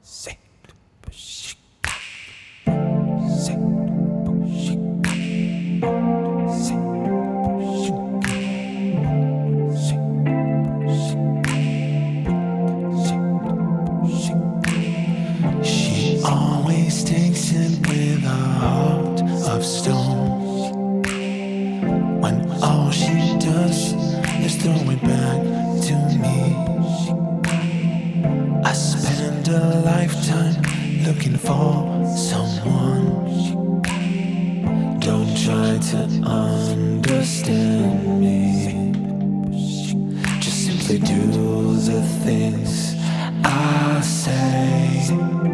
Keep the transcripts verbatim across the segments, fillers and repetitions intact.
She always takes it with a heart of stone. When all she does is throw it back to me. I spend a lifetime looking for someone. Don't try to understand me. Just simply do the things I say.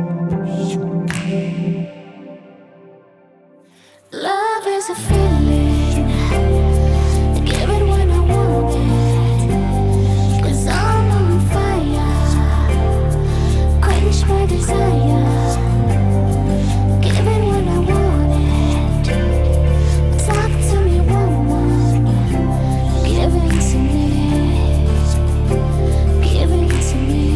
Love is a feeling, give it when I want it, 'cause I'm on fire, quench my desire. Give it when I want it, talk to me, woman, give it to me, give it to me.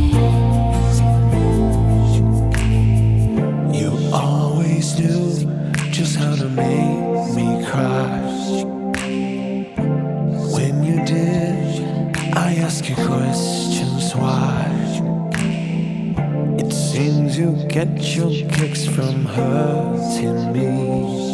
You always knew just how to make me cry. When you did, I ask you questions why. It seems you get your kicks from hurting me.